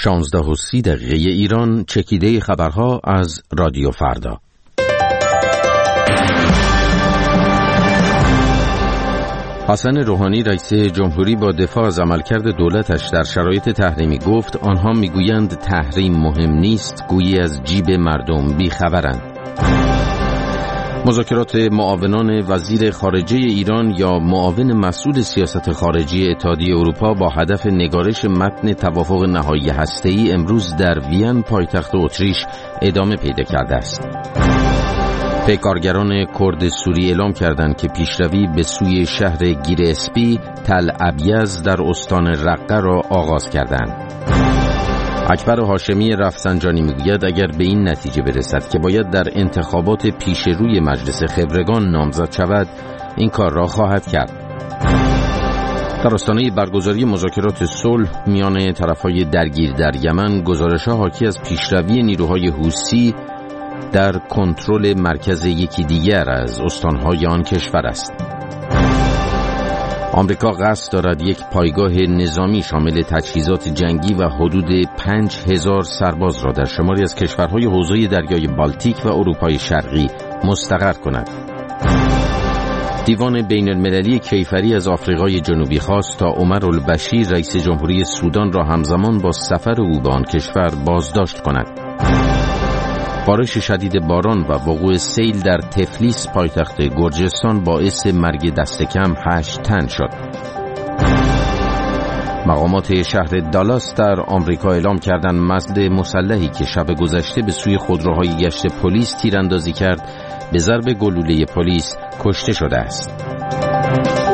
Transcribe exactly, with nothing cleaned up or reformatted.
شانزده و سی دقیقه ایران، چکیده خبرها از رادیو فردا. حسن روحانی رئیس جمهوری با دفاع از عملکرد دولتش در شرایط تحریمی گفت آنها میگویند تحریم مهم نیست، گویی از جیب مردم بیخبرند. مذاکرات معاونان وزیر خارجه ایران یا معاون مسئول سیاست خارجی اتحادیه اروپا با هدف نگارش متن توافق نهایی هسته‌ای امروز در وین پایتخت اتریش ادامه پیدا کرده است. پیکارگران کرد سوری اعلام کردند که پیشروی به سوی شهر گیر اسپی تل ابیض در استان رقه را آغاز کردند. اکبر هاشمی رفسنجانی میگوید اگر به این نتیجه برسد که باید در انتخابات پیش روی مجلس خبرگان نامزد شود، این کار را خواهد کرد. در آستانه برگزاری مذاکرات صلح میان طرفهای درگیر در یمن، گزارش‌ها حاکی از پیشروی نیروهای حوثی در کنترل مرکز یکی دیگر از استانهای آن کشور است. آمریکا قصد دارد یک پایگاه نظامی شامل تجهیزات جنگی و حدود پنج هزار سرباز را در شماری از کشورهای حوزه دریای بالتیک و اروپای شرقی مستقر کند. دیوان بین المللی کیفری از آفریقای جنوبی خواست تا عمر البشیر رئیس جمهوری سودان را همزمان با سفر او به آن کشور بازداشت کند. بارش شدید باران و وقوع سیل در تفلیس پایتخت گرجستان باعث مرگ دست کم هشت تن شد. مقامات شهر دالاس در آمریکا اعلام کردند مرد مسلحی که شب گذشته به سوی خودروهای گشت پلیس تیراندازی کرد، به ضرب گلوله پلیس کشته شده است.